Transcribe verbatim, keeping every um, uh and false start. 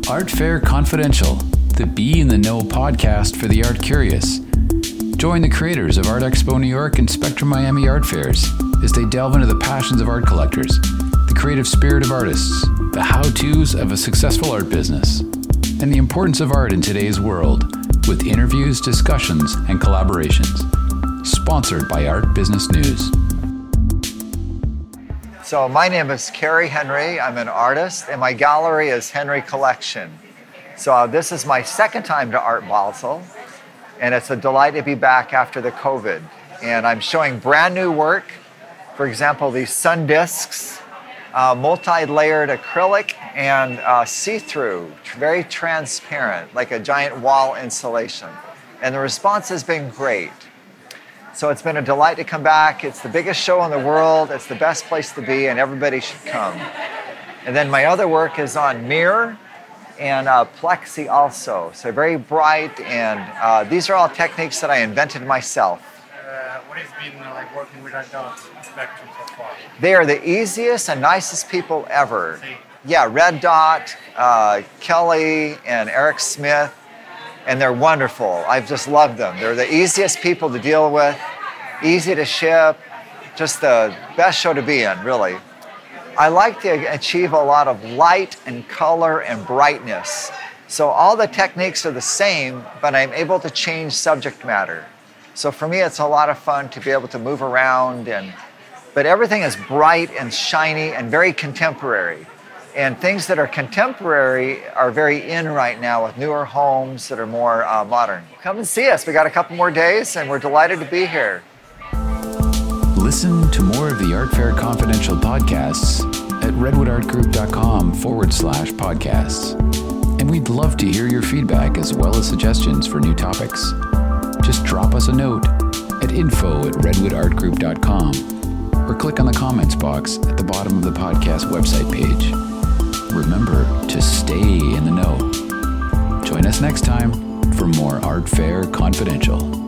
Art Fair Confidential, the Be in the Know podcast for the art curious. Join the creators of Art Expo New York and Spectrum Miami art fairs as they delve into the passions of art collectors, the creative spirit of artists, the how-tos of a successful art business, and the importance of art in today's world, with interviews, discussions, and collaborations. Sponsored by Art Business News. So my name is Kerry Henry. I'm an artist, and my gallery is Henry Collection. So uh, this is my second time to Art Basel, and it's a delight to be back after the COVID. And I'm showing brand new work. For example, these sun discs, uh, multi-layered acrylic and uh, see-through, very transparent, like a giant wall insulation. And the response has been great. So it's been a delight to come back. It's the biggest show in the world. It's the best place to be, and everybody should come. And then my other work is on mirror and uh, plexi also. So very bright, and uh, these are all techniques that I invented myself. Uh, what has been uh, like working with Red Dot Spectrum so far? They are the easiest and nicest people ever. See. Yeah, Red Dot, uh, Kelly, and Eric Smith. And they're wonderful. I've just loved them. They're the easiest people to deal with, easy to ship, just the best show to be in, really. I like to achieve a lot of light and color and brightness. So all the techniques are the same, but I'm able to change subject matter. So for me, it's a lot of fun to be able to move around, and but everything is bright and shiny and very contemporary. And things that are contemporary are very in right now with newer homes that are more uh, modern. Come and see us. We got a couple more days, and we're delighted to be here. Listen to more of the Art Fair Confidential podcasts at redwoodartgroup.com forward slash podcasts. And we'd love to hear your feedback as well as suggestions for new topics. Just drop us a note at info at redwoodartgroup dot com or click on the comments box at the bottom of the podcast website page. Remember to stay in the know. Join us next time for more Art Fair Confidential.